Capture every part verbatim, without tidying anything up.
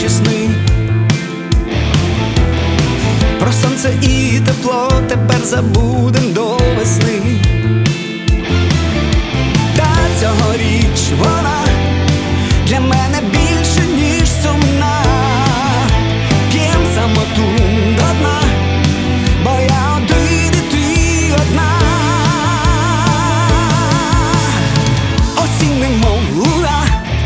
наші сни. Про сонце і тепло тепер забудем до весни. Та цьогоріч вона для мене більше, ніж сумна. П'єм самоту до дна, бо я один і ти одна. Осінь немов луна,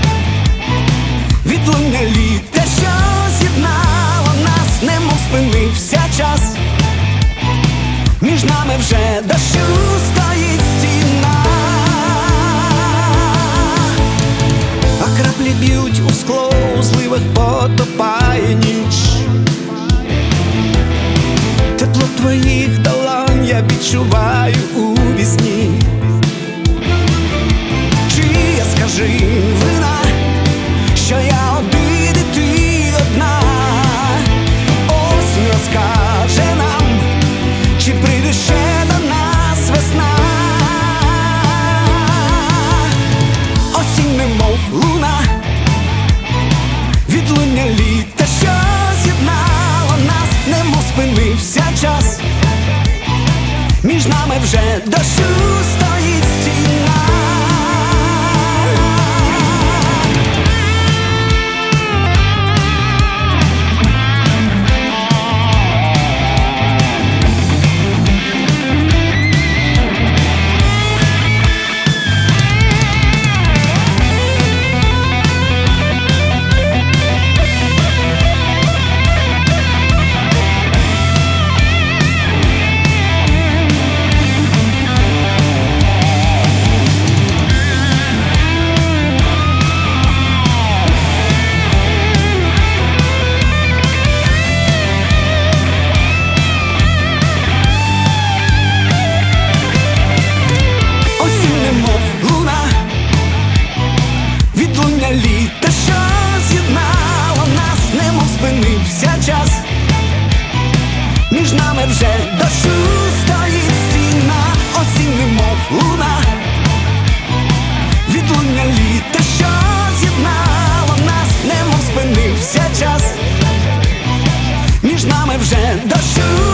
відлуння літа, що з'єднало нас, немов спинився час. Між нами вже дощу стоїть стіна, а краплі б'ють у скло, у зливах потопає ніч. Тепло твоїх долонь я відчуваю у вісні. Чия, скажи, вина, що я один і ти одна? Осінь розкаже нам, чи прийде ще до нас весна. Осінь немов луна, відлуння літа, що з'єднало нас, немов спинився час. Між нами вже дощу стоїть стіна. Літо, що з'єднало нас, немов спинився час. Між нами вже дощу стоїть стіна. Осінь немов луна, відлуння літа, що з'єднало нас, немов спинився час. Між нами вже дощу